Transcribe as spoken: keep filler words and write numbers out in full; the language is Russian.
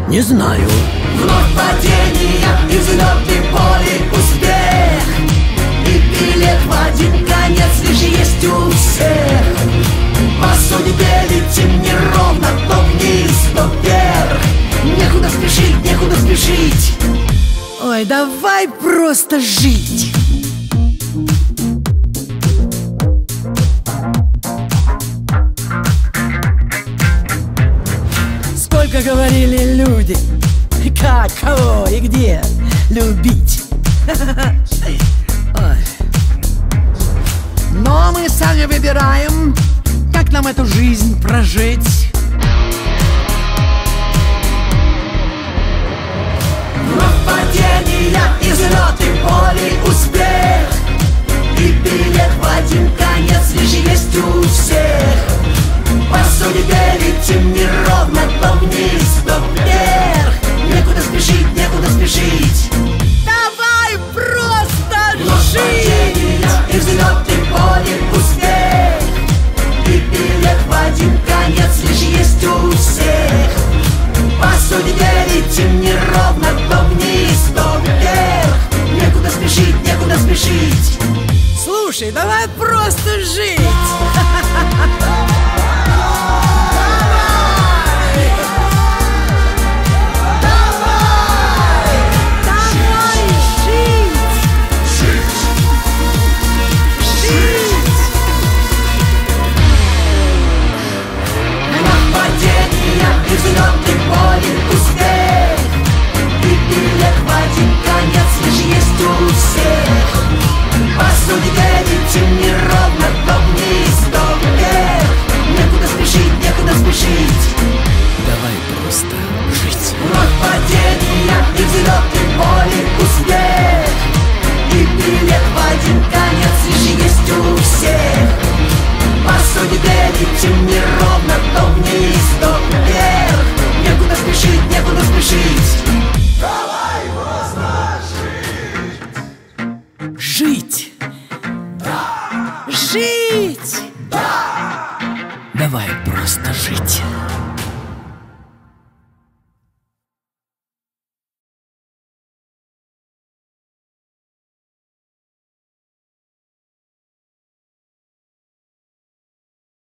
Не знаю. Вновь падение и взлеты, поле успех, и билет в один конец лишь есть у всех. По судьбе летим неровно, то вниз, то вверх. Некуда спешить, некуда спешить. Ой, давай просто жить. Сколько говорили люди, как, кого и где любить. Ой. Но мы сами выбираем, как нам эту жизнь прожить. Вновь падения и взлеты, поле успех, и билет в один конец лишь есть у всех. По судьбе летим неровно, то вниз, то вверх. Некуда спешить, некуда спешить. Давай просто Вновь падения и взлеты, поле успех, и билет в один конец лишь есть у всех. По судьбе летим неровно, то вниз, то вверх. Некуда спешить, некуда спешить. Слушай, давай просто жить. И взлеты, поле успех, и билет в один конец лишь есть у всех. По судьбе летим неровно, то вниз, то вверх. Некуда спешить, некуда спешить. Давай просто жить. Вновь падения и взлеты, поле успех, и билет в один конец лишь есть у всех. По судьбе летим неровно, то вниз, то вверх. Некуда спешить, некуда спешить. Давай просто жить. Жить. Да. Жить. Да. Давай просто жить.